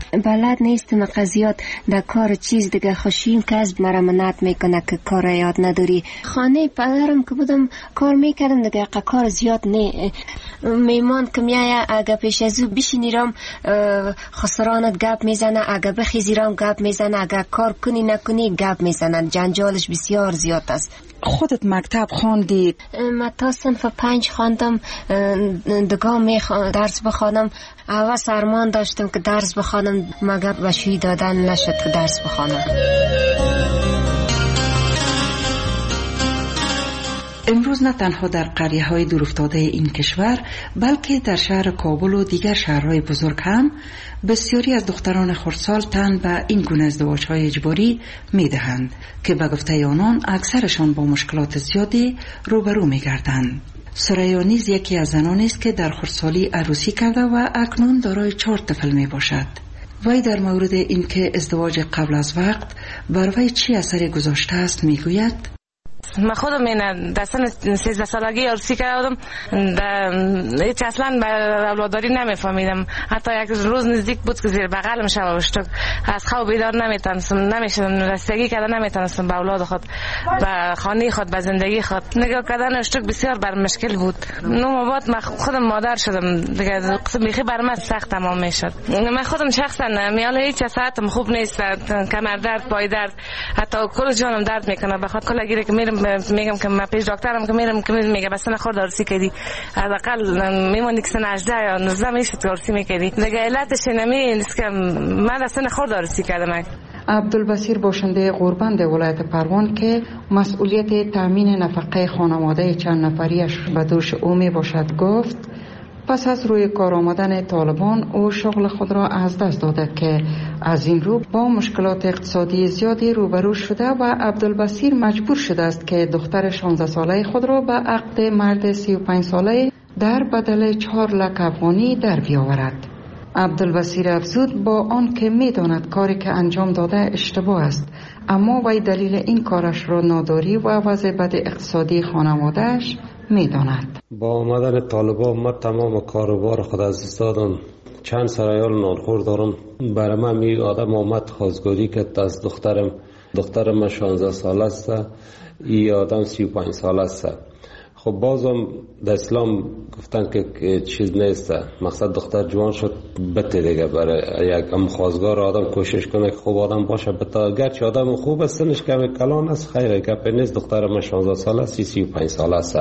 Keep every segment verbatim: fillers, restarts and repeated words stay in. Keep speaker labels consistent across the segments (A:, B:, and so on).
A: بلد نیستم قضیات در کار چیز دیگه خوشیم کسب مرا منعت میکنه که کار یاد نداری. خانه پدرم که بودم کار میکردم دیگه کار زیاد نه. میمان که میایه اگه پیش از او بشینیرم خسرانت گپ میزنه، اگه بخیزیرم گپ میزنه، اگه کار کنی نکنی گپ میزنه. جنجالش بسیار زیاد است.
B: خودت مکتب خواندی؟
A: من تا صنف پنج خواندم، دگاه می درس بخوانم. اول سرمان داشتم که درس بخوانم مگر وشوی دادن نشد که درس بخوانم.
B: امروز نه تنها در قریه های دورافتاده این کشور بلکه در شهر کابل و دیگر شهرهای بزرگ هم بسیاری از دختران خردسال تن به این گونه ازدواج‌های اجباری می‌دهند که به گفته آنان اکثرشان با مشکلات زیادی روبرو می‌گردند. ثریا نیز یکی از زنانی است که در خردسالی عروسی کرده و اکنون دارای چهار طفل میباشد. وی در مورد اینکه ازدواج قبل از وقت بر وی چی اثری گذاشته است میگوید:
C: من خودم این در سن سیزده سالگی عروسی کردم، هیچ اصلا به اولاداری نمیفهمیدم. حتی یک روز نزدیک بود که زیر بغلم شب اشتک از خواب بیدار نمیتونستم، نمیشدم رسیدگی کردن نمیتونستم به اولاد خود، به خانه خود، به زندگی خود. نگاه کردن اشتک بسیار بر مشکل بود. نو بعد من خودم مادر شدم دیگه، قسم بیخی بر من سخت تمام میشد. من خودم شخصا میال هیچ ساعتم خوب نیست، کمر درد، پای درد، حتی کل جانم درد میکنه. بخاطر کلا گیره که میرم میگم که من پیش دکترم که میرم که میگه بس نخور دارسی کردی، حداقل میموندی که سن هجده یا نوزده میشه دارسی میکردی دیگه. علتش نمی نیست که من اصلا نخور دارسی کردم.
B: عبدالبصیر باشنده غوربند ولایت پروان که مسئولیت تامین نفقه خانواده چند نفریش به دوش او می باشد گفت پس از روی کار آمدن طالبان او شغل خود را از دست داده که از این رو با مشکلات اقتصادی زیادی روبرو شده و عبدالبصیر مجبور شده است که دختر شانزده ساله خود را به عقد مرد سی و پنج ساله در بدل چهار لک افغانی در بیاورد. عبدالبصیر افزود با آن که می داند کاری که انجام داده اشتباه است، اما وی دلیل این کارش را ناداری و وضع بد اقتصادی خانوادهش می داند.
D: با آمدن طالبان من تمام کاروبار خود از دست دادم. چند سرایال نانخور دارم. برای من می آدم آمد خواستگاری که از دخترم دخترم من شانزده سال است، ای آدم سی و پنج سال است. خب بازم در اسلام گفتن که چیز نیست، مقصد دختر جوان شد بته دیگه. برای یک هم خواستگار آدم کوشش کنه که خوب آدم باشه بتا، گرچه آدم خوب است سنش کمی کلان است، خیره گپ نیست. دختر من شانزده سال است، سی و پنج سال است.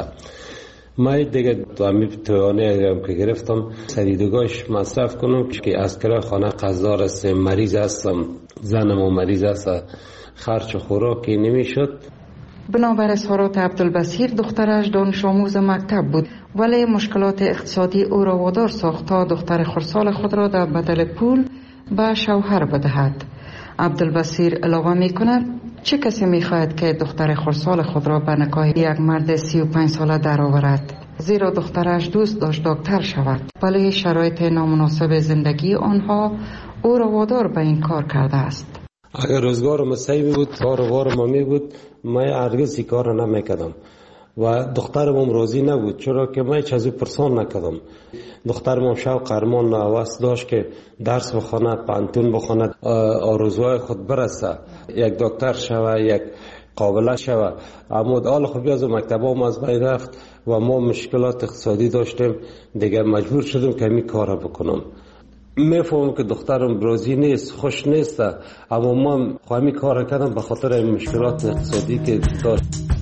D: من دیگه امی توانه که گرفتم سریدگاهش مصرف کنم که از کرای خانه قضار است، مریض هستم، زنم و مریض است، خرچ و خوراکی نمیشد.
B: بنابر اظهارات عبدالبصیر دخترش دانش آموز مکتب بود ولی مشکلات اقتصادی او را وادار ساخت تا دختر خردسال خود را در بدل پول به شوهر بدهد. عبدالبصیر علاوه می کند چه کسی می خواهد که دختر خردسال خود را به نکاح یک مرد سی و پنج ساله درآورد، زیرا دخترش دوست داشت دکتر شود ولی شرایط نامناسب زندگی آنها او را وادار به این کار کرده است.
D: اگر روزگارم صحیح بود، کاروبارم می بود، من هرگز این کار را نمیکردم و دخترم راضی نبود، چرا که من هیچ از او پرسان نکردم. دخترم شوق ارمان نوست داشت که درس بخونه، پانتون بخونه، آرزوهای خود برسه، یک دکتر شوه، یک قابله شوه. اما حال خوبی از مکتبام از بین رفت و ما مشکلات اقتصادی داشتیم دیگه، مجبور شدم که می کار بکنم. میفهمم که دخترم راضی نیست، خوش نیست، اما من خواهی کار کردم به خاطر این مشکلات اقتصادی که داشت.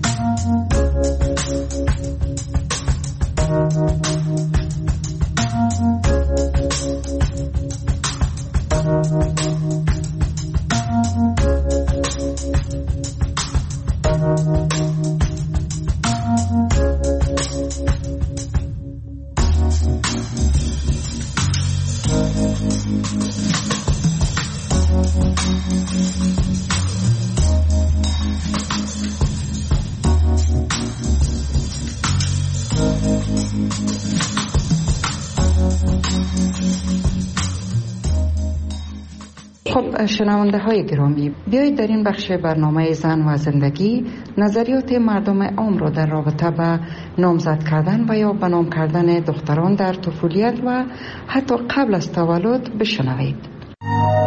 B: خب شنونده های گرامی، بیایید در این بخش برنامه زن و زندگی نظریات مردم عام را در رابطه به نامزد کردن و یا به نام کردن دختران در طفولیت و حتی قبل از تولد بشنوید.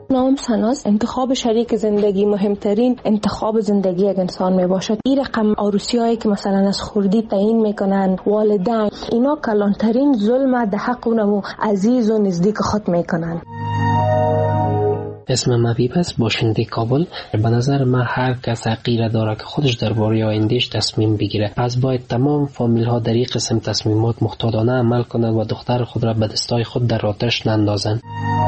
E: نام سناس انتخاب شریک زندگی مهمترین انتخاب زندگی یک انسان می باشد. این رقم عروسیایی که مثلا از خردی تعیین میکنن والدین، اینا کلانترین ظلم در حق اونمو عزیز و نزدیک خود میکنن.
F: اسم مبیب است، باشنده کابل. به نظر من هر کس حقیره داره که خودش درباره آیندهش تصمیم بگیره. از باید تمام فامیل ها در این قسم تصمیمات محتاطانه عمل کنند و دختر خود را به دستای خود در آتش نندازند.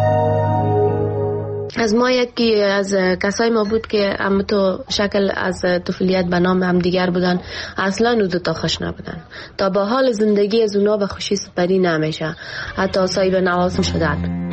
G: از ما یکی از کسای ما بود که هم تو شکل از طفولیت به نام هم دیگر بودن، اصلا او دوتا خوش نبودن. تا با حال زندگی از اونا به خوشی سپری نمیشه، حتی صاحب نوازم شدن.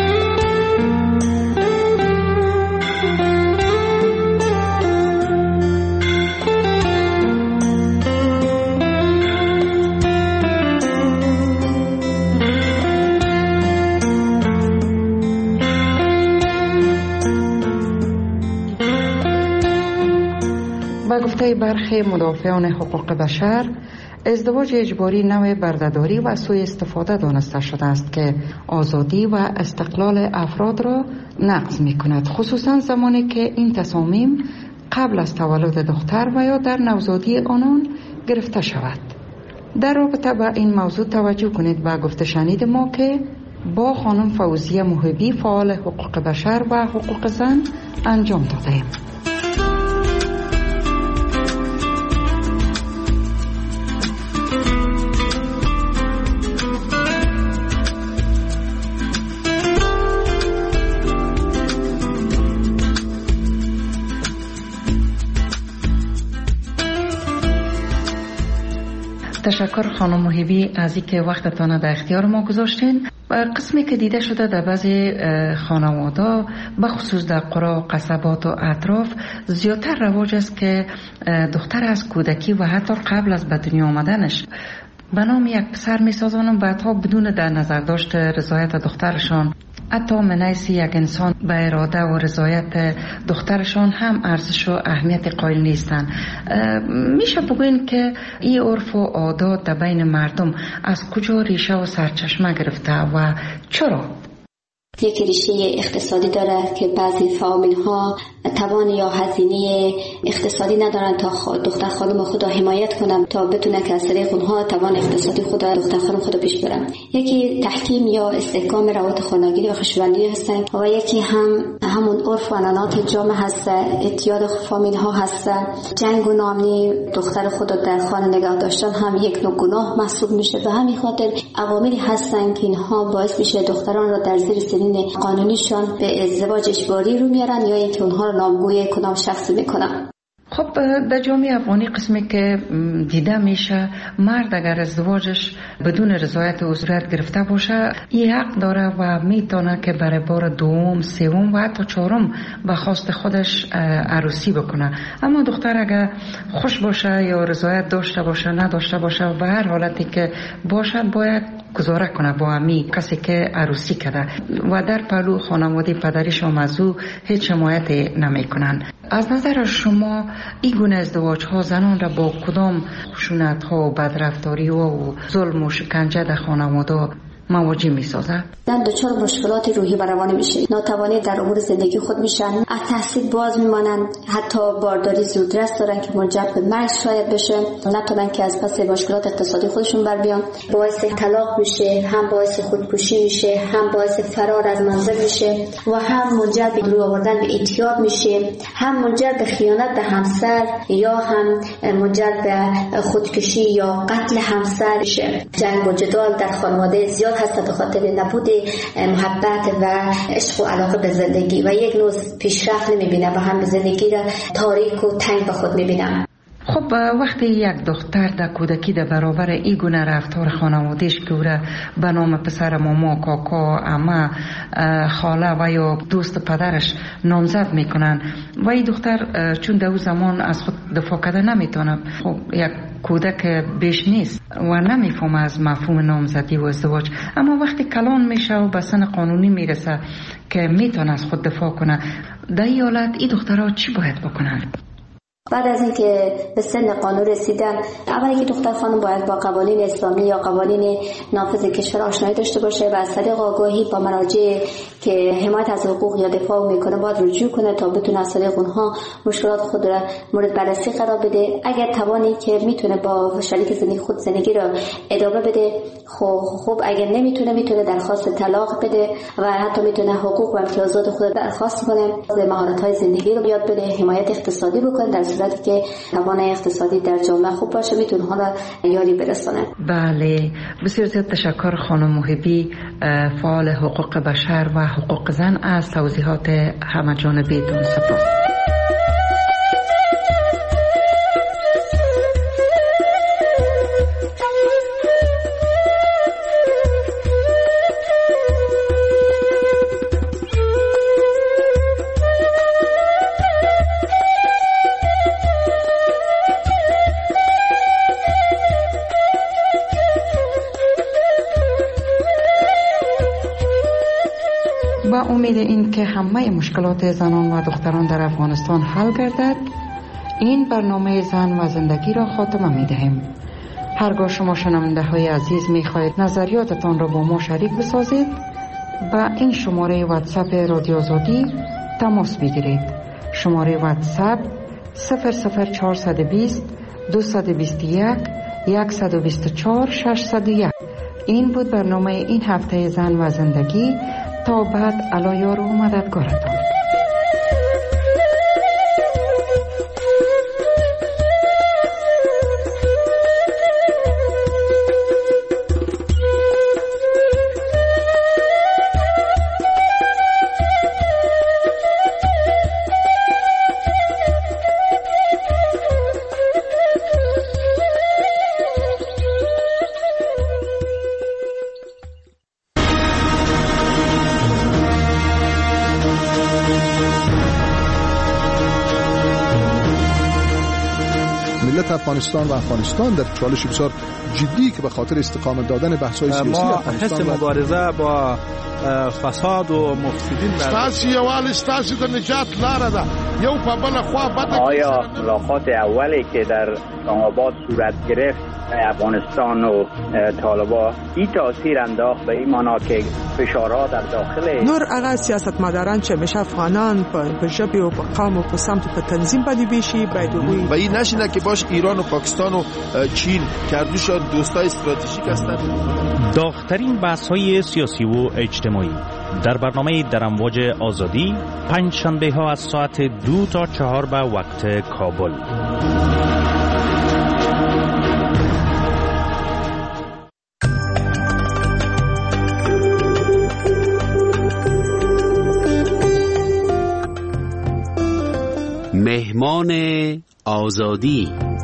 B: با گفته برخی مدافعان حقوق بشر، ازدواج اجباری نوع بردهداری و سوء استفاده دانسته شده است که آزادی و استقلال افراد را نقض می کند، خصوصا زمانی که این تصامیم قبل از تولد دختر و یا در نوزادی آنان گرفته شود. در رابطه با این موضوع توجه کنید و گفته شنید ما که با خانم فوزیه محبی فعال حقوق بشر و حقوق زن انجام دادیم. تشکر خانم محبی از اینکه وقتتان در اختیار ما گذاشتین. قسمی که دیده شده در بعضی خانواده به خصوص در قرا، قصبات و اطراف زیادتر رواج است که دختر از کودکی و حتی قبل از به دنیا آمدنش به نام یک پسر میسازن، بعدها بدون در نظر داشت رضایت دخترشان، حتی منیسی یک انسان به اراده و رضایت دخترشان هم ارزش و اهمیت قائل نیستند. میشه بگوین که این عرف و عادات در بین مردم از کجا ریشه و سرچشمه گرفته و چرا؟
H: یک ریشه اقتصادی داره که بعضی فامیل ها توان یا هزینه اقتصادی ندارن تا دختر خانم خود را حمایت کنن تا بتونه که از طریق اونها توان اقتصادی خود دختر خانم خود پیش برن. یکی تحکیم یا استحکام روابط خانگی و خشونتی هستن و یکی هم همون عرف و عنعنات جامعه هست، اعتیاد فامیل ها هست. جنگ و ناامنی دختر خود در خانه نگاه داشتن هم یک نوع گناه محسوب میشه. به همین خاطر عواملی هستن که اینها باعث میشه دختران را در زیر سنین قانونیشان به ازدواج اجباری رو میارن یا اینکه اونها رو نامگوی کدام شخصی میکنن.
B: خب در جامعه افغانی قسمی که دیده میشه، مرد اگر ازدواجش بدون رضایت و صورت گرفته باشه این حق داره و میتونه که برای بار دوم، سوم و حتی چهارم به خواست خودش عروسی بکنه. اما دختر اگر خوش باشه یا رضایت داشته باشه نداشته باشه و به هر حالتی که باشه باید گزاره کنه با امی کسی که عروسی کرده و در پهلو خانواده پدریش هم از او هیچ حمایت نمی کنن. از نظر شما این گونه ازدواج ها زنان را با کدام خشونت ها و بدرفتاری و ظلم و شکنجه در خانواده مواجه می سازد؟
H: زن دچار مشکلات روحی و روانی میشه، ناتوانی در امور زندگی خود میشن، از تحصیل باز میمانند، حتی بارداری زودرس دارن که منجر به مرگ شاید بشه، نتونن که از پس مشکلات اقتصادی خودشون بر بیان، باعث طلاق میشه، هم باعث خودکشی میشه، هم باعث فرار از منزل میشه و هم منجر به رو آوردن به اعتیاد میشه، هم منجر به خیانت به همسر یا هم منجر به خودکشی یا قتل همسر میشه. جنگ و جدال در خانواده زیاد هست به خاطر نبود محبت و عشق و علاقه به زندگی و یک نوع پیشرفت نمیبینه و هم زندگی را تاریک و تنگ به خود میبینه.
B: خب وقتی یک دختر در کودکی در برابر این گونه رفتار خانواده‌اش که او را به نام پسر ماما، کاکا، عمه، خاله و یا دوست پدرش نامزد میکنن و این دختر چون در اون زمان از خود دفاع کرده نمیتونه، خب یک کودک بیش نیست و نمیفهمه از مفهوم نامزدی و ازدواج، اما وقتی کلان میشه و به سن قانونی میرسه که میتونه از خود دفاع کنه، در این حالت این دخترها چی باید بکنن؟
H: بعد از اینکه به سن قانون رسیدن، اولی که دختر خانم باید با قوانین اسلامی یا قوانین نافذ کشور آشنایی داشته باشه و از طریق آگاهی با مراجع که حمایت از حقوق یا دفاع میکنه باید رجوع کنه تا بتونه از طریق اونها مشکلات خود را مورد بررسی قرار بده. اگر توانی که میتونه با شریک زندگی خود زندگی را ادامه بده خب خب اگر نمیتونه میتونه درخواست طلاق بده و حتی میتونه حقوق و امتیازات خود درخواست کنه، مهارت‌های زندگی رو یاد بده، حمایت اقتصادی بکنه. در صورتی که توان اقتصادی در جامعه خوب باشه میتونه حالا یاری برسونه.
B: بله، بسیار زیاد تشکر خانم محبی، فعال حقوق بشر و حقوق زن، از توضیحات همه جانبیتون. سپاس. با امید این که همه مشکلات زنان و دختران در افغانستان حل گردد، این برنامه زن و زندگی را خاتمه می دهیم. هرگاه شما شنونده های عزیز می خواهید نظریاتتان را با ما شریک بسازید، با این شماره واتساپ رادیو آزادی تماس بگیرید. شماره واتساپ صفر صفر چهارصد و بیست دویست و بیست و یک صد و بیست و چهار ششصد و یک. این بود برنامه این هفته زن و زندگی. تا بعد، علایار و مددگارتان.
I: افغانستان و افغانستان در چالش بسیار جدی که به خاطر استقامت دادن بحث‌های سیاسی
J: ما
I: افغانستان
J: حس مبارزه با فساد و مفسدین
K: ستاسي یوال ستاسي د نجات لاره ده. یو په بل خوا بده.
L: آیا ملاقات اولی که در اسلام‌آباد صورت گرفت افغانستان و طالبان این تاثیر انداخت به این معنا که فشارها در داخل
M: نور هغه سیاستمداران چې مشه افغانان په ژبه او په قوم او په سمت په تنظیم باندې بشي باید وي
K: و این نشینه که باش ایران و پاکستان و چین کردوش دوستای استراتژیک هستند.
N: داغ‌ترین بحث‌های سیاسی و اجتماعی در برنامه در امواج آزادی پنج شنبه ها از ساعت دو تا چهار به وقت کابل.
O: مهمان آزادی.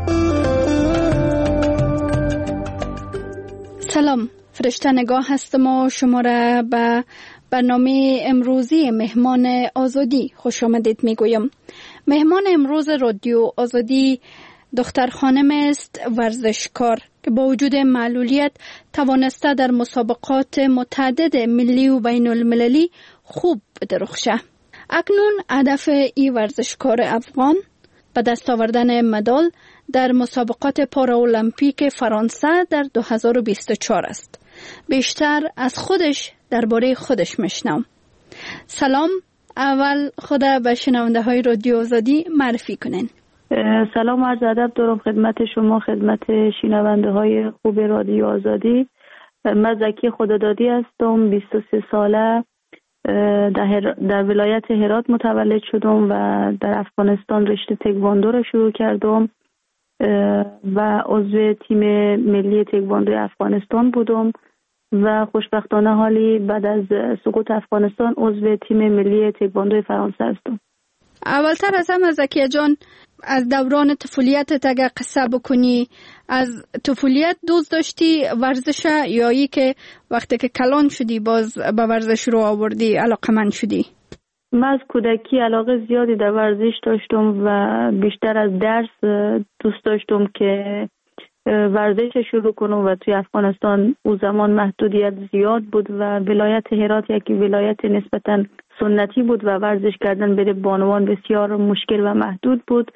P: سلام، فرشته نگاه هستم و شما را به برنامه امروزی مهمان آزادی خوش آمدید میگویم. مهمان امروز رادیو آزادی دختر خانم است، ورزشکار که با وجود معلولیت توانسته در مسابقات متعدد ملی و بین المللی خوب بدرخشه. اکنون هدف ای ورزشکار افغان به دست آوردن مدال در مسابقات پاراولمپیک فرانسه در دو هزار و بیست و چهار است. بیشتر از خودش درباره خودش میشنوم. سلام، اول خود به شنونده های رادیو آزادی معرفی کنین.
Q: سلام و عرض ادب دارم خدمت شما، خدمت شنونده های خوب رادیو آزادی. من زکی خدادادی هستم، بیست و سه ساله، در, در ولایت هرات متولد شدم و در افغانستان رشته تکواندو را شروع کردم و عضو تیم ملی تکواندو افغانستان بودم و خوشبختانه حالی بعد از سقوط افغانستان عضو تیم ملی تکواندو فرانسه هستم.
P: اولتر از همه زکیه جان، از دوران طفولیتت اگر قصه بکنی، از طفولیت دوست داشتی ورزش یا ای که وقتی که کلان شدی باز به ورزش رو آوردی علاقمند شدی؟
Q: من از کودکی علاقه زیادی در ورزش داشتم و بیشتر از درس دوست داشتم که ورزش شروع کنم و توی افغانستان او زمان محدودیت زیاد بود و ولایت هرات یکی ولایت نسبتاً سنتی بود و ورزش کردن برای بانوان بسیار مشکل و محدود بود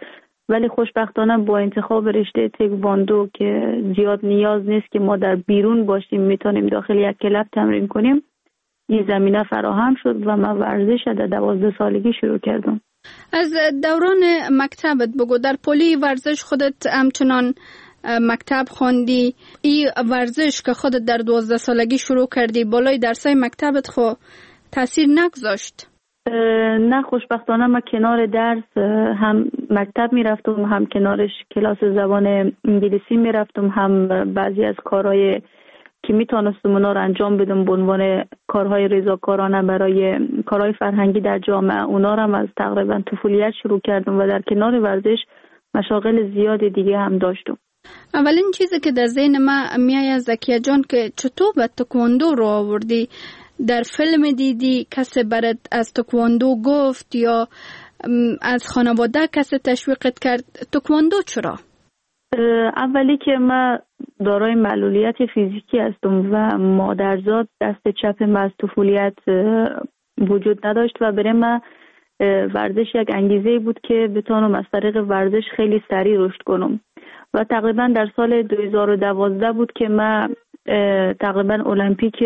Q: ولی خوشبختانه با انتخاب رشته تکواندو که زیاد نیاز نیست که ما در بیرون باشیم، میتونیم داخل یک کلاب تمرین کنیم، این زمینه فراهم شد و من ورزش در دوازده سالگی شروع کردم.
P: از دوران مکتبت بگو، در پلی ورزش خودت همچنان مکتب خوندی، این ورزش که خودت در دوازده سالگی شروع کردی بالای درسای مکتبت خو تاثیر نگذاشت؟
Q: نه، خوشبختانه من کنار درس هم مکتب میرفتم، هم کنارش کلاس زبان انگلیسی میرفتم، هم بعضی از کارهای که میتونستم اونا رو انجام بدم به عنوان کارهای رضاکارانه برای کارهای فرهنگی در جامعه، اونا رو هم از تقریبا طفولیت شروع کردم و در کنار ورزش مشاغل زیاد دیگه هم داشتم.
P: اولین چیزی که در ذهن من میاد زکیه جان که چطور به تکواندو رو آوردی؟ در فیلم دیدی کسی برات از تکواندو گفت یا از خانواده کسی تشویقت کرد؟ تکواندو چرا؟
Q: اولی که من دارای معلولیت فیزیکی هستم و مادرزاد دست چپ من از طفولیت وجود نداشت و برای من ورزش یک انگیزه بود که بتونم از طریق ورزش خیلی سریع رشد کنم و تقریبا در سال دو هزار و دوازده بود که من تقریبا المپیک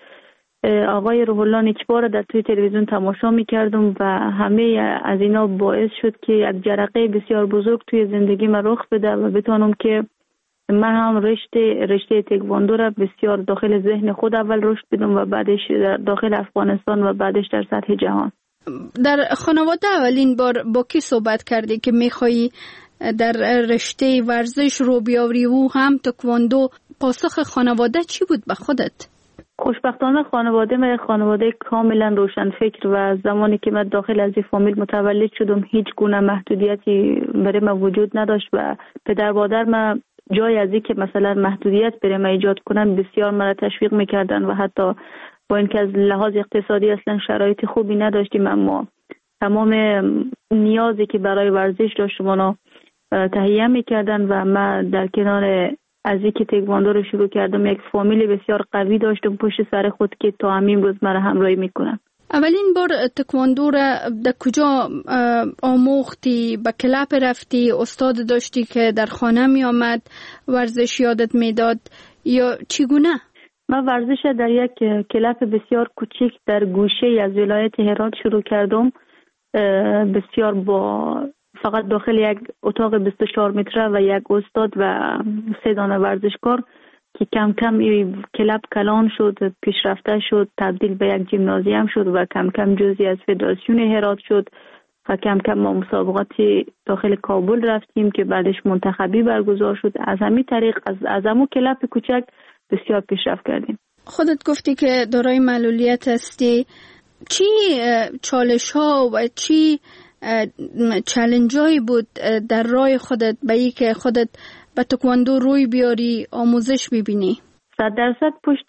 Q: آقای روح الله نیکبار در توی تلویزیون تماشا میکردم و همه از اینا باعث شد که یک جرقه بسیار بزرگ توی زندگی من رخ بده و بتونم که من هم رشته رشته تکواندو را بسیار داخل ذهن خود اول رشد بدم و بعدش در داخل افغانستان و بعدش در سطح جهان.
P: در خانواده اولین بار با کی صحبت کردی که میخوایی در رشته ورزش رو بیاوری و هم تکواندو؟ پاسخ خانواده چی بود به خودت؟
Q: خوشبختانه خانواده من خانواده کاملا روشن فکر و زمانی که من داخل از این فامیل متولد شدم هیچ گونه محدودیتی برای من وجود نداشت و پدر مادر من جای از این که مثلا محدودیت برای من ایجاد کنن بسیار مرا تشویق میکردن و حتی با اینکه از لحاظ اقتصادی اصلا شرایط خوبی نداشتیم اما تمام نیازی که برای ورزش داشتم اونا تهیه میکردن و من در کنار از اینکه تکواندو رو شروع کردم یک فامیل بسیار قوی داشتم پشت سر خود که تا همین روز مرا همراهی میکنن.
P: اولین بار تکواندو را در کجا آموختی؟ به کلاب رفتی؟ استاد داشتی که در خانه می آمد ورزش یادت میداد یا چگونه؟
Q: من ورزش در یک کلاب بسیار کوچیک در گوشه از ولایت هرات شروع کردم، بسیار با فقط داخل یک اتاق بیست و چهار متره و یک استاد و سه دانه ورزشکار که کم کم این کلاب کلان شد، پیشرفته شد، تبدیل به یک جیمنازیوم شد و کم کم جزئی از فدراسیون هرات شد و کم کم ما مسابقاتی داخل کابل رفتیم که بعدش منتخبی برگزار شد. از همین طریق از از همون کلاب کوچک بسیار پیشرفت کردیم.
P: خودت گفتی که دارای معلولیت هستی، چی چالش ها و چی چالش هایی بود در راه خودت به ای که خودت به تکواندو روی بیاری آموزش ببینی؟
Q: صد درصد پشت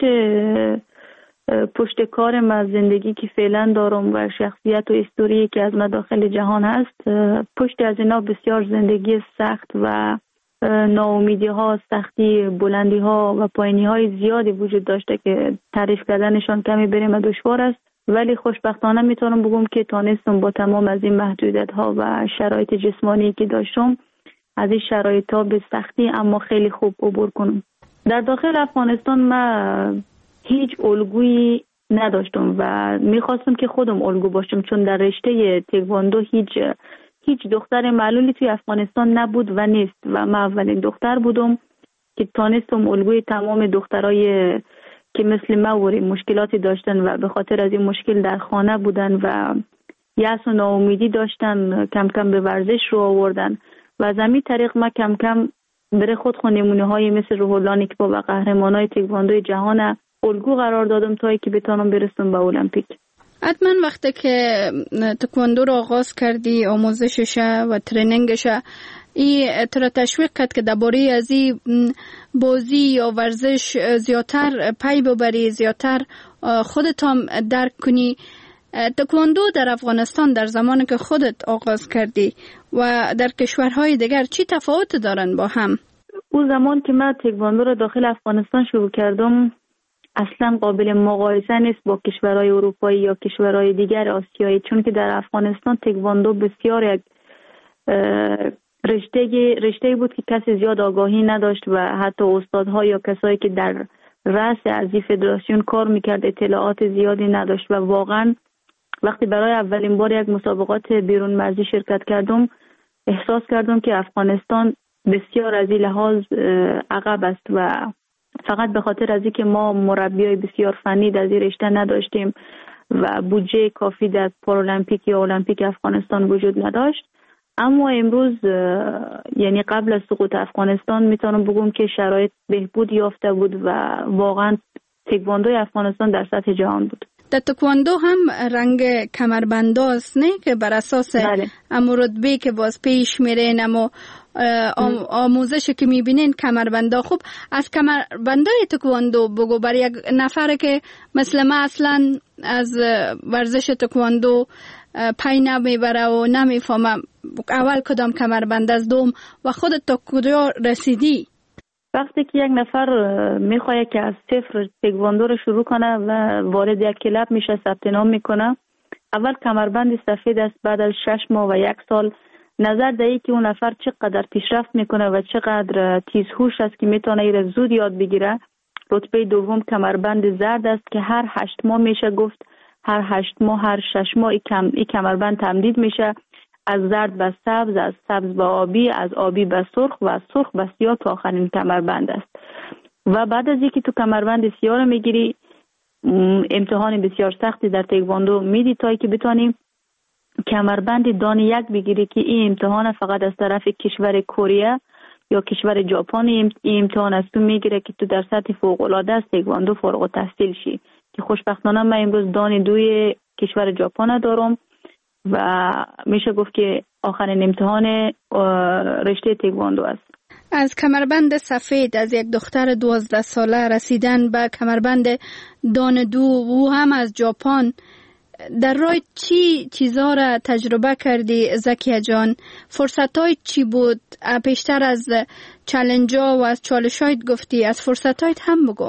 Q: پشت کار من زندگی که فعلا دارم و شخصیت و استوری که از من داخل جهان هست، پشت از اینا بسیار زندگی سخت و ناامیدی ها، سختی، بلندی ها و پایینی های زیادی وجود داشته که تعریف کردنشان کمی بریم دشوار است، ولی خوشبختانه میتونم بگم که تانستم با تمام از این محدودیت ها و شرایط جسمانی که داشتم از این شرایط ها به سختی اما خیلی خوب عبور کنم. در داخل افغانستان من هیچ الگویی نداشتم و میخواستم که خودم الگو باشم، چون در رشته تکواندو هیچ هیچ دختر معلولی توی افغانستان نبود و نیست و من اولین دختر بودم که تانستم الگوی تمام دخترای که مثل من وری مشکلاتی داشتن و به خاطر از این مشکل در خانه بودن و یأس و ناامیدی داشتن کم کم به ورزش رو آوردن و از همین طریق من کم کم برای خود نمونه های مثل روح الله نیکبا و قهرمانای تکواندوی جهان الگو قرار دادم تا اینکه بتونم برسم به المپیک.
P: حتما وقتی که تکواندو رو آغاز کردی آموزشش و ترینینگش، ای تر تشویق کرد که درباره از این بازی یا ورزش زیادتر پی ببری، زیادتر خودت هم درک کنی. تکواندو در افغانستان در زمانی که خودت آغاز کردی و در کشورهای دیگر چی تفاوت دارن با هم؟
Q: اون زمان که من تکواندو رو داخل افغانستان شروع کردم اصلا قابل مقایسه نیست با کشورهای اروپایی یا کشورهای دیگر آسیایی، چون که در افغانستان تکواندو بسیار یک رشته رشته بود که کسی زیاد آگاهی نداشت و حتی استادها یا کسایی که در رأس از این فدراسیون کار میکرد اطلاعات زیادی نداشت و واقعا وقتی برای اولین بار یک مسابقات بیرون مرزی شرکت کردم احساس کردم که افغانستان بسیار از این لحاظ عقب است و فقط به خاطر از اینکه ما مربیای بسیار فنی در این رشته نداشتیم و بودجه کافی در پارالمپیک یا المپیک افغانستان وجود نداشت. اما امروز یعنی قبل از سقوط افغانستان میتونم بگم که شرایط بهبود یافته بود و واقعا تکواندوی افغانستان در سطح جهان بود.
P: در تکواندو هم رنگ کمربندا است نه که بر اساس امو رتبه که باز پیش میرین اما آموزش که میبینین کمربندا. خوب از کمربندای تکواندو بگو برای یک نفر که مثل ما اصلا از ورزش تکواندو پای نمیبره و نمیفهمم اول کدام کمربند از دوم و خودت تا کجا رسیدی؟
Q: وقتی که یک نفر میخواد که از صفر تکواندو رو شروع کنه و وارد یک کلاب میشه ثبت نام میکنه، اول کمربند سفید است. بعد از شش ماه و یک سال نظر دهی که اون نفر چقدر پیشرفت میکنه و چقدر تیزهوش است که میتونه ایره زود یاد بگیره. رتبه دوم کمربند زرد است که هر هشت ماه میشه گفت هر هشت ماه هر شش ماه این کمربند تمدید میشه، از زرد به سبز، از سبز به آبی، از آبی به سرخ و از سرخ به سیاه تا آخرین کمربند است. و بعد از اینکه تو کمربند سیاه رو میگیری امتحان بسیار سختی در تکواندو میدی تا که بتونیم کمربند دان یک بگیری که این امتحان فقط از طرف کشور کره یا کشور ژاپن این امتحان از تو میگیره که تو در سطح فوق العاده از تکواندو فارغ التحصیل شی، که خوشبختانه من امروز دان دوی کشور ژاپن دارم و میشه گفت که آخرین امتحان رشته تکواندو است.
P: از کمربند سفید از یک دختر دوازده ساله رسیدن به کمربند دان دو و هم از ژاپن، در راه چی چیزا را تجربه کردی زکیه جان؟ فرصتای چی بود؟ پیشتر از چالنجا و از چالشایت گفتی، از فرصتایت هم بگو.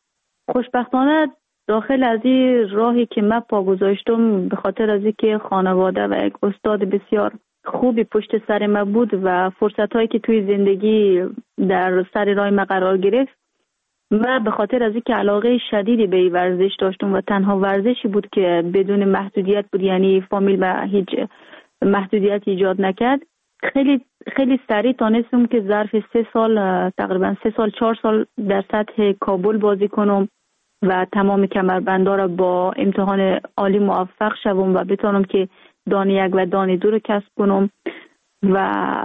Q: خوشبختانه داخل از این راهی که من پا گذاشتم به خاطر از اینکه خانواده و یک استاد بسیار خوبی پشت سر من بود و فرصتایی که توی زندگی در سر راه من قرار گرفت، من به خاطر از اینکه علاقه شدیدی به این ورزش داشتم و تنها ورزشی بود که بدون محدودیت بود، یعنی فامیل و هیچ محدودیت ایجاد نکرد، خیلی خیلی سریع تانستم که ظرف سه سال تقریبا سه سال چهار سال در سطح کابل بازی کنم و تمام کمربندا را با امتحان عالی موفق شوم و بتونم که دان یک و دان دو رو کسب کنم. و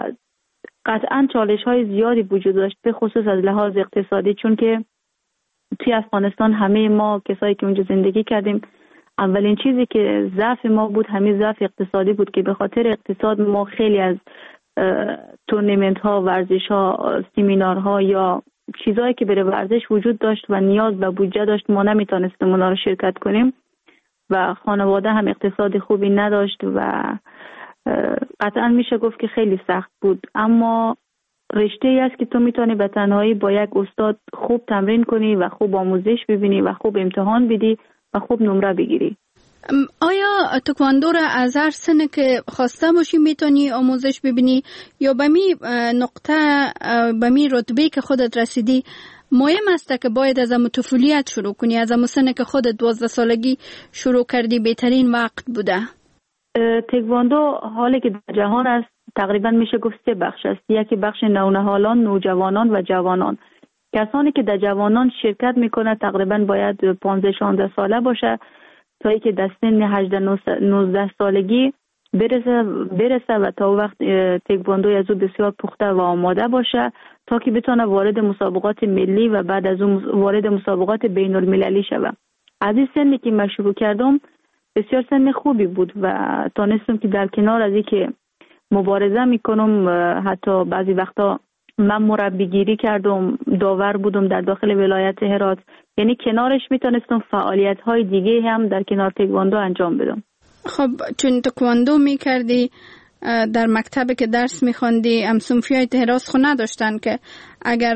Q: قطعا چالش های زیادی وجود داشت به خصوص از لحاظ اقتصادی، چون که توی افغانستان همه ما کسایی که اونجا زندگی کردیم اولین چیزی که ضعف ما بود همین ضعف اقتصادی بود که به خاطر اقتصاد ما خیلی از تورنمنت ها، ورزش ها، سیمینار ها یا چیزایی که برای ورزش وجود داشت و نیاز به بودجه داشت ما نمیتونستیم اونا رو شرکت کنیم و خانواده هم اقتصاد خوبی نداشت و قطعا میشه گفت که خیلی سخت بود. اما رشته ای است که تو میتونی به تنهایی با یک استاد خوب تمرین کنی و خوب آموزش ببینی و خوب امتحان بدی و خوب نمره بگیری.
P: آیا تکواندو را از هر سنه که خواسته باشی میتونی آموزش ببینی یا به می نقطه به می رتبه که خودت رسیدی مهم است که باید از امو طفولیت شروع کنی، از امو سنه که خودت دوازده سالگی شروع کردی بهترین وقت بوده؟
Q: تکواندو حالی که در جهان است تقریبا میشه گفت سه بخش است. یکی بخش نونهالان، نوجوانان و جوانان. کسانی که در جوانان شرکت میکنه تقریبا باید پانزده شانزده ساله باشه تا ای که در سن هجده نوزده سالگی برسه برسه و تا وقت تکواندو از او بسیار پخته و آماده باشه تا که بتونه وارد مسابقات ملی و بعد از اون وارد مسابقات بین المللی شود. از این سنی که من شروع کردم بسیار سن خوبی بود و تانستم که در کنار از این که مبارزه میکنم حتی بعضی وقتا من مربیگیری کردم، داور بودم در داخل ولایت هرات، یعنی کنارش میتونستم فعالیت های دیگه هم در کنار تکواندو انجام بدم.
P: خب چون تکواندو میکردی در مکتب که درس میخوندی هم صنفیای هرات خو نداشتن که اگر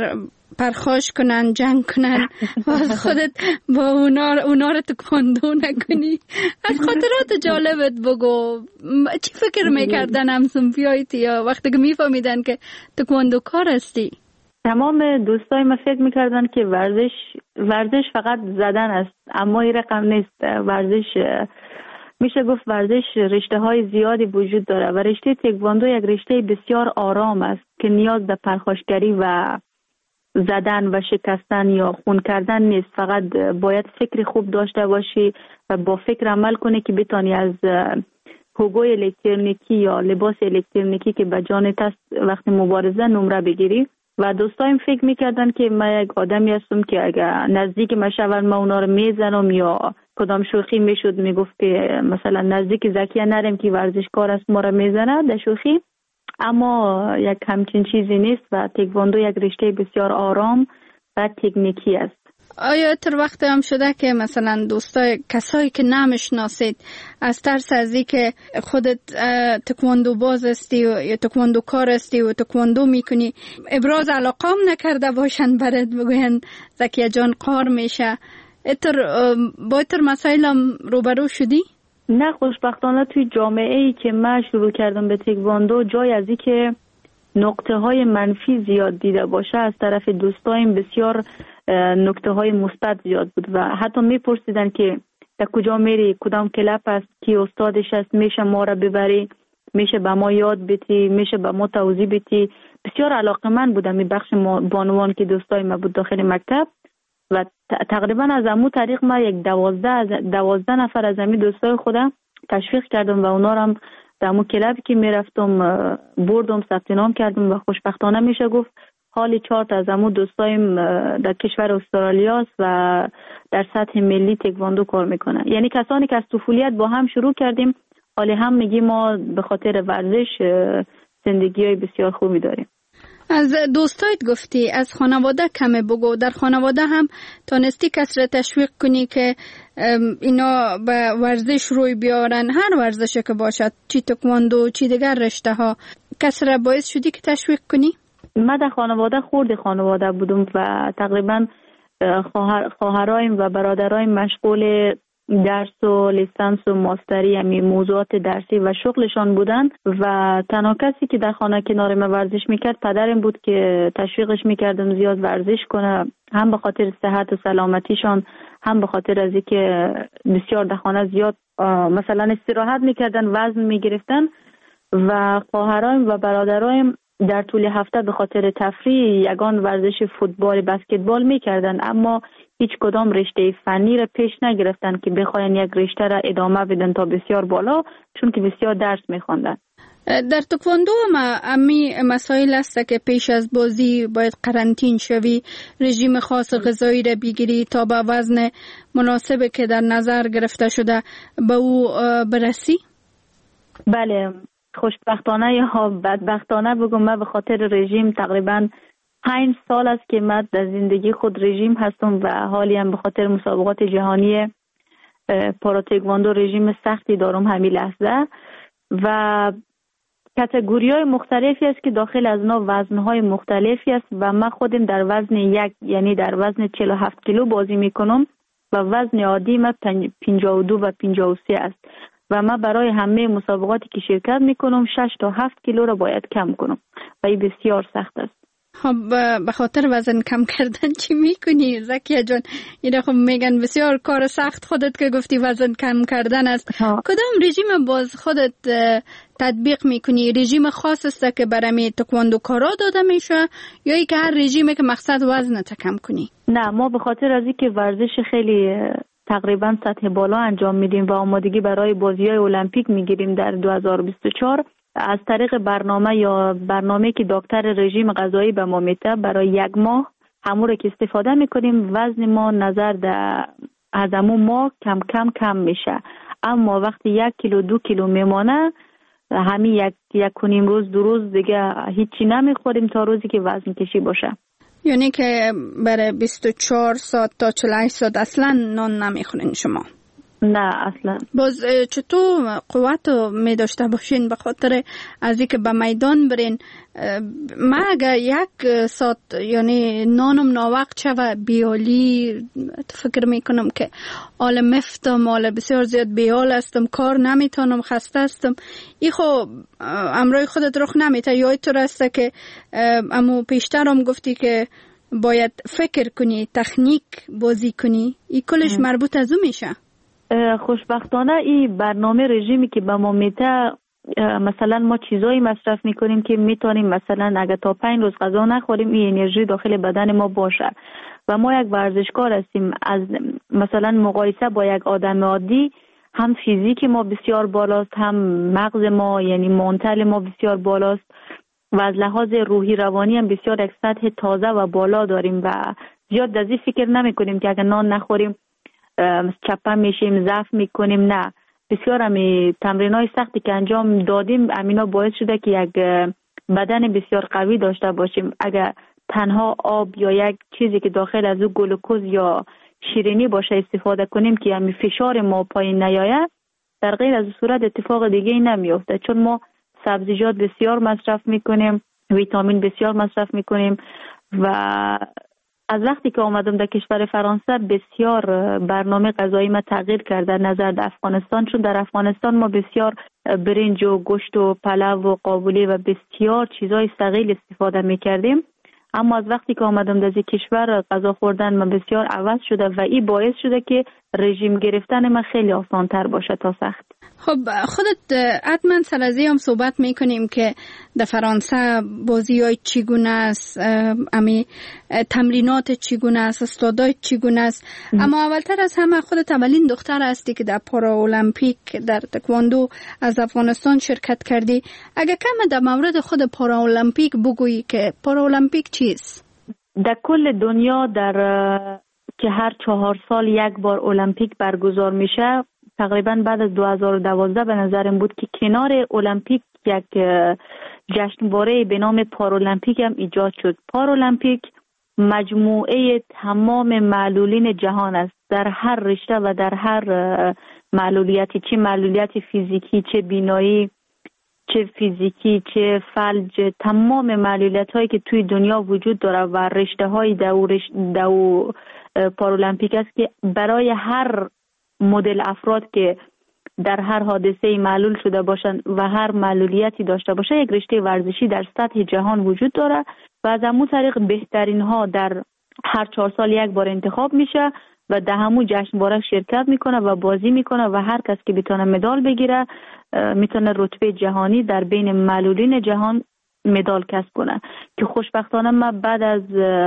P: پرخاش کنن، جنگ کنن و خودت با اونا, اونا رو تکواندو نکنی. از خاطرات جالبت بگو، چی فکر میکردن همسنفیایت یا وقتی که میفهمیدن که تکواندو کار هستی؟
Q: تمام دوستای ما فکر میکردن که ورزش ورزش فقط زدن است، اما این رقم نیست. ورزش میشه گفت ورزش رشته های زیادی وجود داره و رشته تکواندو یک رشته بسیار آرام است که نیاز به پرخاشگری و زدن و شکستن یا خون کردن نیست. فقط باید فکر خوب داشته باشی و با فکر عمل کنی که بتانی از حقوق الکترونیکی یا لباس الکترونیکی که به جانت است وقتی مبارزه نمره بگیری. و دوستایم فکر میکردن که من یک آدمی هستم که اگر نزدیک من شون من اونا رو میزنم یا کدام شوخی میشد میگفت که مثلا نزدیک زکیه نرم که ورزشکار است ما رو میزنه در شوخی، اما یک همچین چیزی نیست و تکواندو یک رشته بسیار آرام و تکنیکی است.
P: آیا تر وقت هم شده که مثلا دوستای کسایی که نمیشناسید از ترس از این که خودت تکواندو باز استی یا تکواندو کار استی و تکواندو میکنی ابراز علاقه هم نکرده باشن برات بگوین زکیه جان قار میشه، اتر با اتر مسائل هم روبرو شدی؟
Q: نه، خوشبختانه توی جامعه ای که من شروع کردم به تکواندو جای از این که نقطه های منفی زیاد دیده باشه از طرف دوستایم بسیار نکته های مثبت زیاد بود و حتی میپرسیدن که در کجا میری، کدام کلاب است، کی استادش است، میشه ما را ببری، میشه به ما یاد بدی، میشه به ما توضیح بدی. بسیار علاقه‌مند بودم این بخش بانوان که دوستای ما بود داخل مکتب و تقریبا از امو طریق ما یک دوازده دوازده نفر از امی دوستای خودم تشویق کردم و اونا هم در امو کلابی که میرفتم بردم ثبت نام کردم و خوشبختانه میشه گفت حالی چهار تا از امو دوستایم در کشور استرالیا است و در سطح ملی تکواندو کار میکنن. یعنی کسانی که از طفولیت با هم شروع کردیم حالی هم میگیم ما به خاطر ورزش زندگی‌های بسیار خوبی داریم.
P: از دوستایت گفتی، از خانواده کمه بگو. در خانواده هم تانستی کس را تشویق کنی که اینا به ورزش روی بیارن، هر ورزشی که باشد، چی تکواندو چی دیگر رشته ها، کس را باعث شدی که تشویق کنی؟
Q: من در خانواده خورد خانواده بودم و تقریبا خواهر خواهرایم و برادرایم مشغول درس و لیسانس و ماستری یعنی موضوعات درسی و شغلشان بودن و تنها کسی که در خانه کنار من ورزش میکرد پدرم بود که تشویقش میکردم زیاد ورزش کنه، هم به خاطر صحت و سلامتیشان، هم به خاطر از اینکه بسیار در خانه زیاد مثلا استراحت میکردن، وزن میگرفتن و خواهرایم و برادرایم در طول هفته به خاطر تفریح یگان ورزش فوتبال بسکتبال میکردن، اما هیچ کدام رشته فنی را پیش نگرفتن که بخواین یک رشته را ادامه بدن تا بسیار بالا، چون که بسیار درس میخواندن.
P: در تکواندو هم امی مسائل است که پیش از بازی باید قرنطین شوی، رژیم خاص غذایی را بگیری تا به وزن مناسب که در نظر گرفته شده به او برسی؟
Q: بله، خوشبختانه یا بدبختانه بگم من به خاطر رژیم تقریبا پنج سال است که من در زندگی خود رژیم هستم و حالی هم به خاطر مسابقات جهانی پارا تکواندو رژیم سختی دارم همین لحظه و کاتگوری های مختلفی است که داخل از اونا وزن های مختلفی است و من خودم در وزن یک یعنی در وزن چهل و هفت کیلو بازی میکنم و وزن عادی من پنجاه و دو و پنجاه و سه است و من برای همه مسابقاتی که شرکت میکنم شش تا هفت کیلو را باید کم کنم و این بسیار سخت است.
P: خب به خاطر وزن کم کردن چی میکنی زکیه جان؟ اینا خب میگن بسیار کار سخت، خودت که گفتی وزن کم کردن است ها. کدام رژیم باز خودت تطبیق میکنی؟ رژیم خاص است که برای تکواندو کارا داده میشه یا ای که هر رژیمی که مقصد وزن تا کم کنی؟
Q: نه، ما به خاطر از اینکه ورزش خیلی تقریبا سطح بالا انجام میدیم و آمادگی برای بازی‌های المپیک میگیریم در دو هزار و بیست و چهار، از طریق برنامه یا برنامه که دکتر رژیم غذایی به ما میده برای یک ماه همون رو که استفاده میکنیم وزن ما نظر در از همون ماه کم کم کم میشه، اما وقتی یک کیلو دو کیلو میمانه همین یک یک کنیم روز دو روز دیگه هیچی نمیخوریم تا روزی که وزن کشی باشه.
P: یعنی که برای بیست و چهار ساعت تا چهل و هشت ساعت اصلا نان نمیخورین شما؟
Q: نه اصلا.
P: باز چطور قوت می داشته باشین به خاطر از اینکه به میدان برین؟ ما اگر یک ساعت یعنی نانم ناوقت شوه بیالی فکر میکنم که آل مفتم، آل بسیار زیاد بیال هستم، کار نمیتونم، خسته هستم. ای خو امروی خودت رخ نمیته. یا تو رسته که امو پیشترم گفتی که باید فکر کنی، تکنیک بازی کنی، ای کلش مربوط از او میشه.
Q: خوشبختانه این برنامه رژیمی که به ما میده، مثلا ما چیزایی مصرف میکنیم که میتونیم مثلا اگر تا پنج روز غذا نخوریم این انرژی داخل بدن ما باشه و ما یک ورزشکار هستیم. از مثلا مقایسه با یک آدم عادی هم فیزیک ما بسیار بالاست، هم مغز ما یعنی منتل ما بسیار بالاست و از لحاظ روحی روانی هم بسیار یک سطح تازه و بالا داریم و زیاد از این فکر نمی کنیم که اگر نان نخوریم چپه میشیم، ضعف میکنیم. نه، بسیار همی تمرین های سختی که انجام دادیم امینا باعث شده که یک بدن بسیار قوی داشته باشیم. اگر تنها آب یا یک چیزی که داخل از او گلوکوز یا شیرینی باشه استفاده کنیم که همی فشار ما پایین نیاید، در غیر از صورت اتفاق دیگه ای نمیافته. چون ما سبزیجات بسیار مصرف میکنیم، ویتامین بسیار مصرف میکنیم و از وقتی که آمدم در کشور فرانسه بسیار برنامه غذایی ما تغییر کرده نظر در افغانستان. چون در افغانستان ما بسیار برنج و گوشت و پلو و قابلی و بسیار چیزای ثقیل استفاده میکردیم، اما از وقتی که آمدم در کشور غذا خوردن من بسیار عوض شده و این باعث شده که رژیم گرفتن من خیلی آسان تر باشه تا سخت.
P: خب خودت حتما سر از این هم صحبت میکنیم که در فرانسه بازی های چگونه است، امی تمرینات چگونه است، استادای چگونه است. اما اولتر از همه خودت اولین دختر هستی که در پارا المپیک در تکواندو از افغانستان شرکت کردی. اگه کم در مورد خود پارا المپیک بگویی که پارا المپیک چیست؟
Q: در کل دنیا در که هر چهار سال یک بار المپیک برگزار میشه، تقریبا بعد از دو هزار و دوازده به نظرم بود که کنار المپیک یک جشنواره به نام پارالمپیک هم ایجاد شد. پارالمپیک مجموعه تمام معلولین جهان است، در هر رشته و در هر معلولیتی، چه معلولیت فیزیکی، چه بینایی، چه فیزیکی، چه فلج، تمام معلولیت هایی که توی دنیا وجود داره و رشته های دو, رشت دو پارالمپیک است که برای هر مدل افراد که در هر حادثه معلول شده باشند و هر معلولیتی داشته باشه یک رشته ورزشی در سطح جهان وجود داره و از همون طریق بهترین ها در هر چهار سال یک بار انتخاب میشه و در همون جشنواره شرکت میکنه و بازی میکنه و هر کس که بتونه مدال بگیره میتونه رتبه جهانی در بین معلولین جهان مدال کسب کنه. که خوشبختانه من بعد از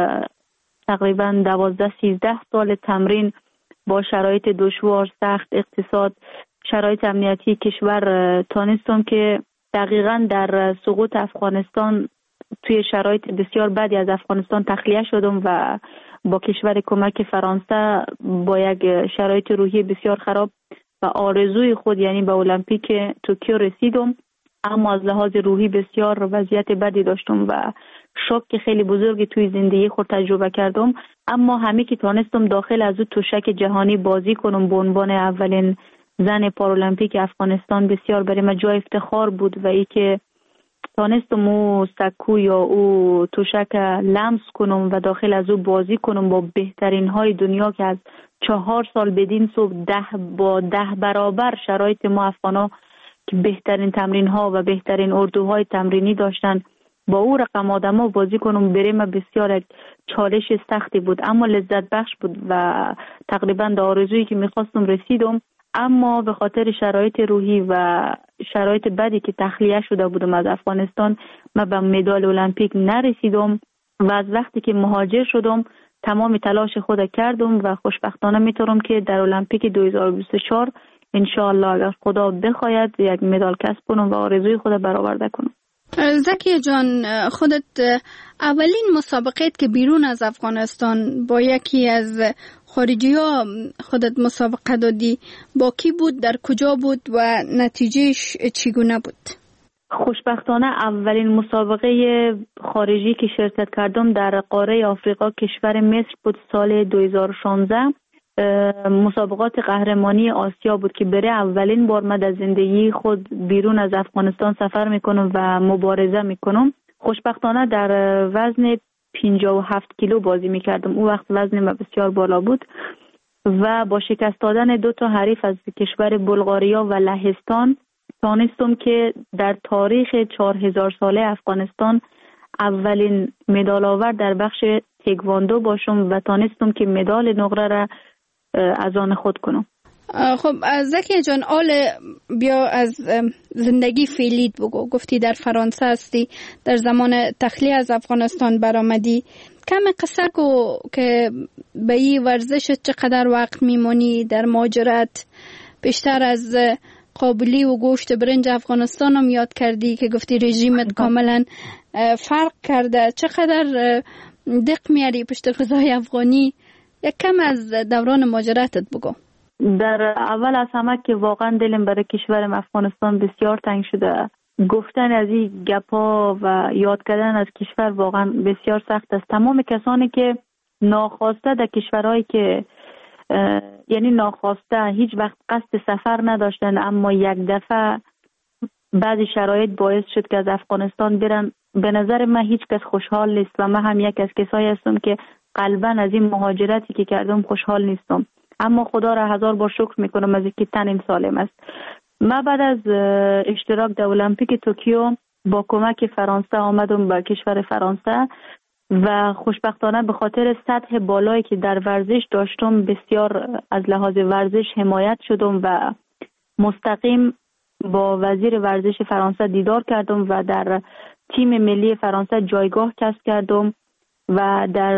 Q: تقریبا دوازده سیزده سال تمرین با شرایط دشوار، سخت، اقتصاد، شرایط امنیتی کشور تانستم که دقیقاً در سقوط افغانستان توی شرایط بسیار بدی از افغانستان تخلیه شدم و با کشور کمک فرانسه با یک شرایط روحی بسیار خراب و آرزوی خود یعنی به المپیک توکیو رسیدم، اما از لحاظ روحی بسیار وضعیت بدی داشتم و شوک خیلی بزرگی توی زندگی خود تجربه کردم. اما همه که تانستم داخل از او توشک جهانی بازی کنم به عنوان اولین زن پارالمپیک افغانستان بسیار برای من جای افتخار بود و ای که تانستم او سکو یا او توشک لمس کنم و داخل از او بازی کنم با بهترین های دنیا که از چهار سال بدین صبح ده با ده برابر شرایط ما افغانا که بهترین تمرین ها و بهترین اردوهای تمرینی داشتن با او رقم آدم ها بازی کنم برای من بسیار چالش سختی بود، اما لذت بخش بود و تقریبا در آرزویی که میخواستم رسیدم. اما به خاطر شرایط روحی و شرایط بدی که تخلیه شده بودم از افغانستان من به مدال المپیک نرسیدم و از وقتی که مهاجر شدم تمام تلاش خود کردم و خوشبختانه میتونم که در المپیک دو هزار و بیست و چهار انشاءالله اگر خدا بخواید یک مدال کسب کنم و آرزوی خود برآورده کنم.
P: زکیه جان، خودت اولین مسابقه که بیرون از افغانستان با یکی از خارجی ها خودت مسابقه دادی با کی بود، در کجا بود و نتیجهش چگونه بود؟
Q: خوشبختانه اولین مسابقه خارجی که شرکت کردم در قاره آفریقا کشور مصر بود سال دو هزار و شانزده. مسابقات قهرمانی آسیا بود که برای اولین بار من در زندگی خود بیرون از افغانستان سفر میکنم و مبارزه میکنم. خوشبختانه در وزن پنجاه و هفت کیلو بازی میکردم. اون وقت وزن من بسیار بالا بود و با شکست دادن دو تا حریف از کشور بلغاریا و لهستان تانستم که در تاریخ چهار هزار ساله افغانستان اولین مدال آور در بخش تکواندو باشم و تانستم که مدال نقره را از آن خود کنم.
P: خب زکی جان، آل بیا از زندگی فعلیت بگو. گفتی در فرانسه هستی، در زمان تخلیه از افغانستان برآمدی. کم قصه کو که به این ورزش چقدر وقت میمونی در مهاجرت؟ بیشتر از قابلی و گوشت برنج افغانستان هم یاد کردی که گفتی رژیمت کاملا فرق کرده. چقدر دق میاری پشت غذای افغانی؟ یک کم از دوران مهاجرتت بگو.
Q: در اول از همه که واقعا دلم برای کشورم افغانستان بسیار تنگ شده. گفتن از این گپا و یاد کردن از کشور واقعا بسیار سخت است. تمام کسانی که ناخواسته در کشورهایی که یعنی ناخواسته هیچ وقت قصد سفر نداشتن اما یک دفعه بعضی شرایط باعث شد که از افغانستان برن، به نظر من هیچ کس خوشحال نیست و من هم یک از کسایی هستم که قلبا از این مهاجرتی که کردم خوشحال نیستم. اما خدا را هزار بار شکر میکنم از اینکه تنم سالم است. من بعد از اشتراک در المپیک توکیو با کمک فرانسه آمدم به کشور فرانسه و خوشبختانه به خاطر سطح بالایی که در ورزش داشتم بسیار از لحاظ ورزش حمایت شدم و مستقیم با وزیر ورزش فرانسه دیدار کردم و در تیم ملی فرانسه جایگاه کسب کردم و در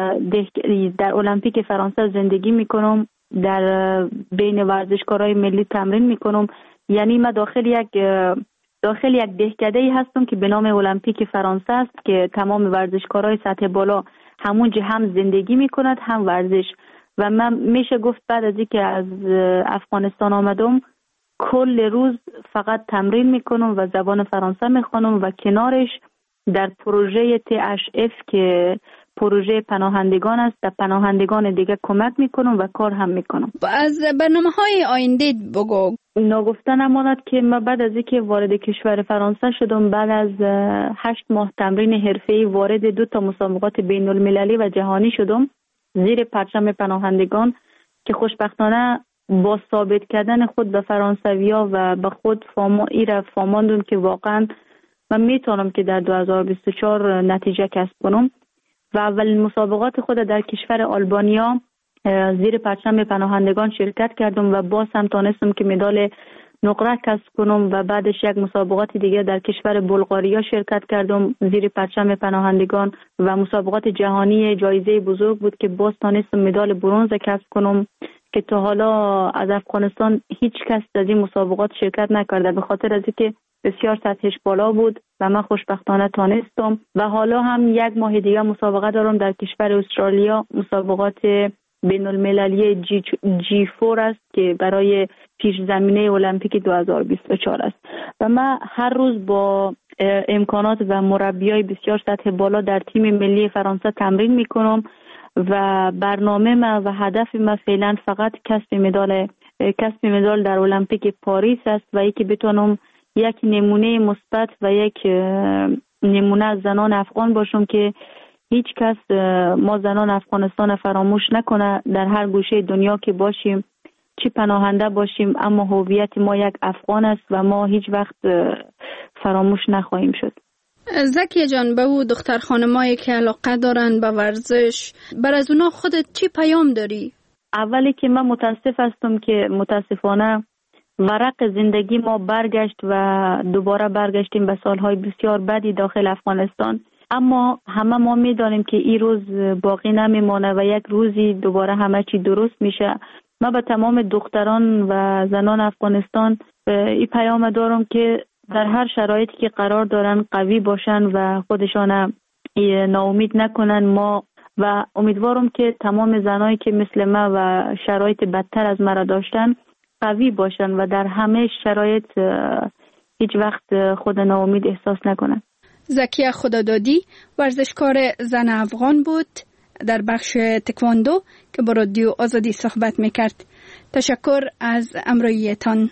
Q: در المپیک فرانسه زندگی میکنم. در بین ورزشکارای ملی تمرین میکنم. یعنی من داخل یک داخل یک دهکده‌ای هستم که به نام المپیک فرانسه است که تمام ورزشکارای سطح بالا همونجا هم زندگی میکنند هم ورزش. و من میشه گفت بعد از اینکه از افغانستان آمدم کل روز فقط تمرین میکنم و زبان فرانسه میخوانم و کنارش در پروژه تی اچ اف که پروژه پناهندگان است در پناهندگان دیگه کمک میکنم و کار هم میکنم.
P: از برنامه‌های آینده بگو.
Q: نگفته نماند که من بعد از اینکه وارد کشور فرانسه شدم، بعد از هشت ماه تمرین حرفه‌ای وارد دو تا مسابقات بین المللی و جهانی شدم زیر پرچم پناهندگان که خوشبختانه با ثابت کردن خود به فرانسویا و به خود فاما ایره فاماندم که واقعا من میتونم که در دو هزار و بیست و چهار نتیجه کسب کنم و اولین مسابقات خود در کشور آلبانیا زیر پرچم پناهندگان شرکت کردم و باز هم تانستم که مدال نقره کسب کنم و بعدش یک مسابقات دیگه در کشور بلغاریا شرکت کردم زیر پرچم پناهندگان و مسابقات جهانی جایزه بزرگ بود که باز تانستم مدال برنز کسب کنم که تا حالا از افغانستان هیچ کس در این مسابقات شرکت نکرده به خاطر از اینکه بسیار سطحش بالا بود و من خوشبختانه تانستم. و حالا هم یک ماه دیگه مسابقه دارم در کشور استرالیا، مسابقات بین المللی جی, جی فور است که برای پیش زمینه المپیک دو هزار و بیست و چهار است و من هر روز با امکانات و مربیای بسیار سطح بالا در تیم ملی فرانسه تمرین میکنم و برنامه من و هدف من فعلا فقط کسب مدال کسب مدال در المپیک پاریس است و اینکه بتونم یک نمونه مثبت و یک نمونه از زنان افغان باشم که هیچ کس ما زنان افغانستان فراموش نکنه. در هر گوشه دنیا که باشیم، چی پناهنده باشیم، اما هویت ما یک افغان است و ما هیچ وقت فراموش نخواهیم شد.
P: زکیه جان، به او دختر خانمایی که علاقه دارن به ورزش، بر از اونا خودت چی پیام داری؟
Q: اولی که من متاسف هستم که متاسفانه ورق زندگی ما برگشت و دوباره برگشتیم به سالهای بسیار بدی داخل افغانستان، اما همه ما میدانیم که این روز باقی نمیمانه و یک روزی دوباره همه چی درست میشه. من به تمام دختران و زنان افغانستان این پیام دارم که در هر شرایطی که قرار دارن قوی باشن و خودشان ناامید نکنن. ما و امیدوارم که تمام زنایی که مثل ما و شرایط بدتر از مرا داشتن قوی باشن و در همه شرایط هیچ وقت خود ناامید احساس نکنن.
P: زکیه خدادادی ورزشکار زن افغان بود در بخش تکواندو که با رادیو آزادی صحبت میکرد. تشکر از همراهیتان.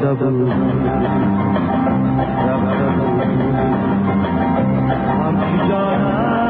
R: رفته بود رفته بود همچی جانم